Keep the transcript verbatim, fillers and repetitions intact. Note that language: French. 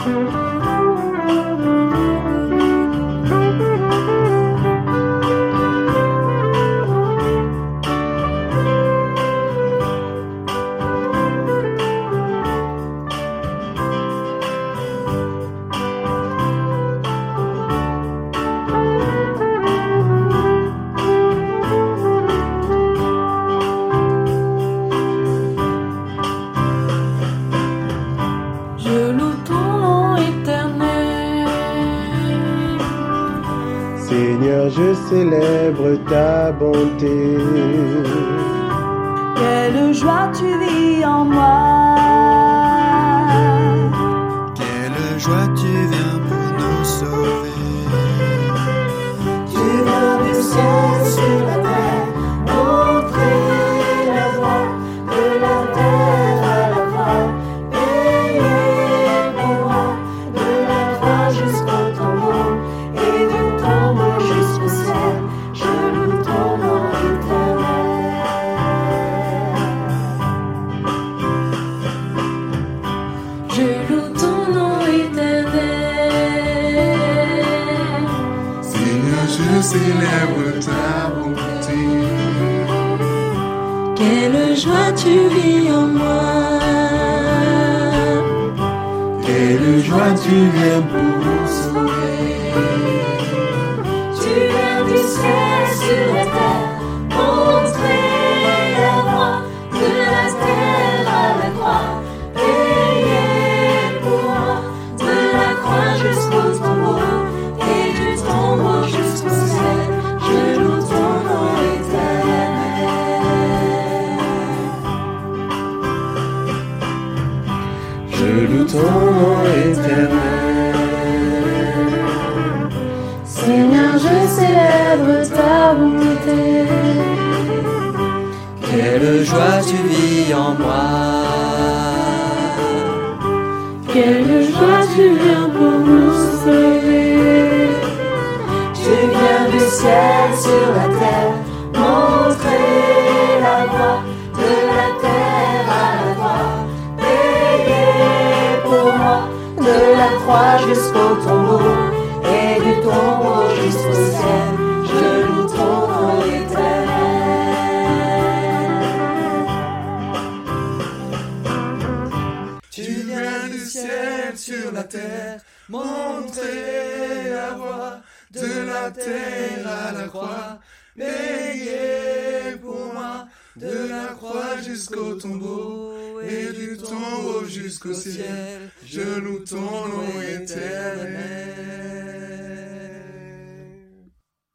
Seigneur, je célèbre ta bonté. Quelle joie tu vis en moi. Quelle joie tu viens pour nous sauver. Tu viens du ciel sur la terre, montrer la voie de la terre à la croix, payer pour moi de la croix jusqu'au tombeau et du tombeau jusqu'au ciel. Je loue ton nom éternel. Je loue ton nom éternel. Seigneur, je célèbre ta bonté. Quelle joie tu vis en moi. Quelle joie tu viens pour nous sauver. Tu viens du ciel sur la terre, montrer la voie de la terre à la croix, payer pour moi de la croix jusqu'au tombeau et du tombeau jusqu'au ciel. Je loue ton nom éternel. Je loue ton nom éternel. Seigneur, je célèbre ta bonté. Quelle joie tu vis en moi. Quelle joie tu viens pour nous sauver. Tu viens du ciel sur la terre, montrer la voie de la terre à la croix, payer pour moi de la croix jusqu'au tombeau et du tombeau jusqu'au ciel. Je loue ton nom éternel. Tu viens du ciel sur la terre, montrer la voie de la terre à la croix, payer pour moi de la croix jusqu'au tombeau et du tombeau jusqu'au ciel. Je loue ton nom éternel.